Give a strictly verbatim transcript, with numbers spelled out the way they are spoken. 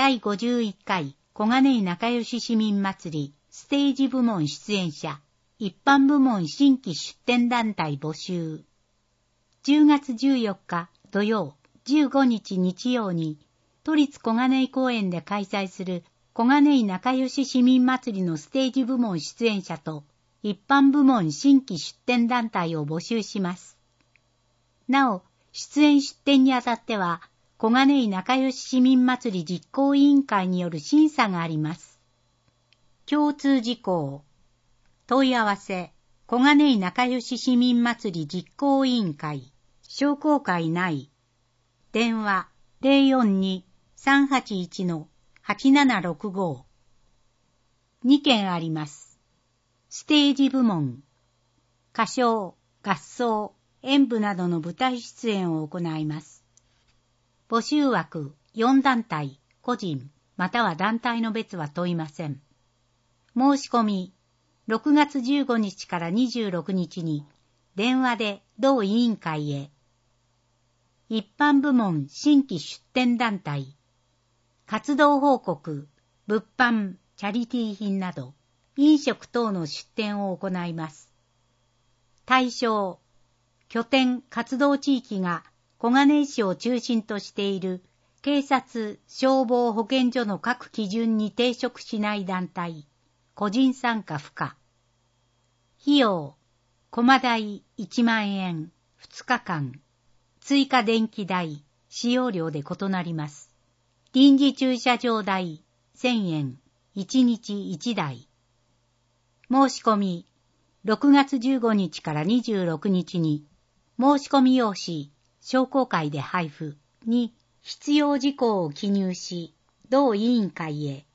だいごじゅういっかい小金井仲良し市民祭りステージ部門出演者、一般部門新規出展団体募集。じゅうがつじゅうよっか土曜、じゅうごにち日曜に都立小金井公園で開催する小金井仲良し市民祭りのステージ部門出演者と一般部門新規出展団体を募集します。なお、出演出展にあたっては、小金井仲良し市民祭り実行委員会による審査があります。共通事項。問い合わせ、小金井仲良し市民祭り実行委員会、商工会内。電話 ゼロよんに さんはちいち はちななろくご。にけんあります。ステージ部門。歌唱、合奏、演舞などの舞台出演を行います。募集枠よんだんたい、個人、または団体の別は問いません。申し込み、ろくがつじゅうごにちからにじゅうろくにちに電話で同委員会へ。一般部門新規出展団体、活動報告、物販、チャリティー品など、飲食等の出展を行います。対象、拠点活動地域が小金井市を中心としている警察、消防、保健所の各基準に抵触しない団体、個人参加不可。費用、コマ代いちまんえん、ふつかかん。追加電気代、使用料で異なります。臨時駐車場代せんえん、いちにちいちだい。申し込み、ろくがつじゅうごにちからにじゅうろくにちに、申し込み用紙、商工会で配布に必要事項を記入し、同委員会へ。